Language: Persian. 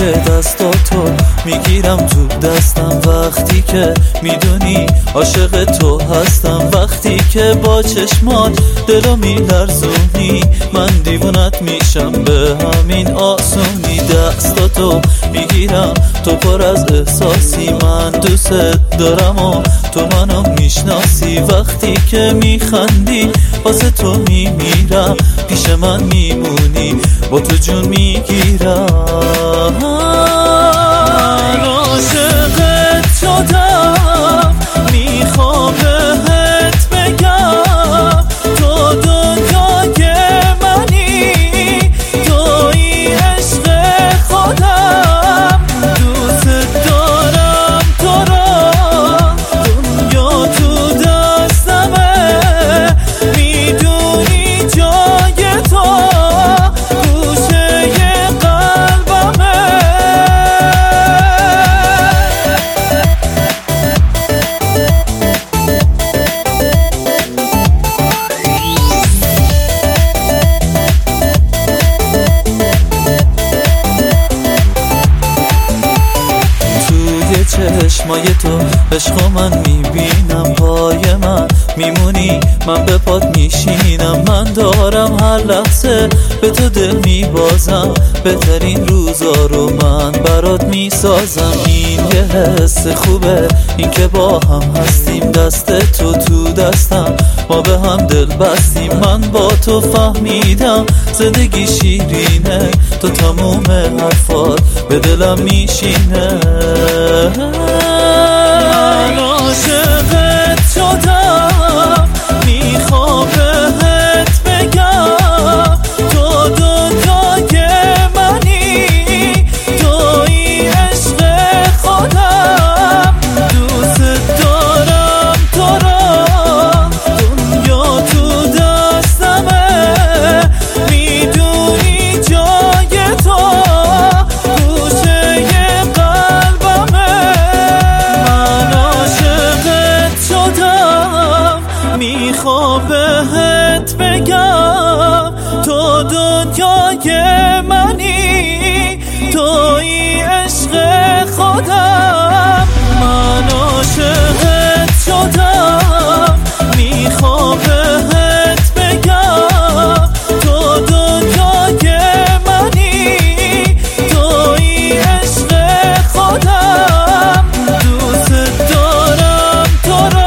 که دستاتو میگیرم تو دستم، وقتی که میدونی عاشق تو هستم، وقتی که با چشمات دلو میلرزونی من دیوونت میشم به همین آسونی. دستاتو میگیرم تو پر از احساسی، من دوست دارم و تو منو میشناسی، وقتی که میخندی واسه تو میمیرم، پیش من میمونی با تو جون میگیرم. عاشقت شدم میخوام بهت بگم تو دنیای منی، توی عشق خودم، دوست دارم تو را، دنیا تو دستمه، میدونی جای تو گوشه قلبمه. چشمای تو عشق من میبینم، پای من میمونی من به پات میشینم، من دارم هر لحظه به تو دل میبازم، بهترین روزا رو من برات میسازم. این یه حس خوبه این که با هم هستیم، دست تو دستم ما به هم دل بستیم، من با تو فهمیدم زندگی شیرینه، تو تموم حرفات به دلم میشینه. عاشقت شدم میخوام بهت بگم تو دنیای منی، توی عشق خودم، دوست دارم تو را، دنیا تو دستمه، میدونی جای تو گوشه قلبمه. میخوام بهت بگم تو دنیای منی، توی عشق خودم، من عاشقت شدم میخوام بهت بگم تو دنیای منی، توی عشق خودم، دوست دارم تو را،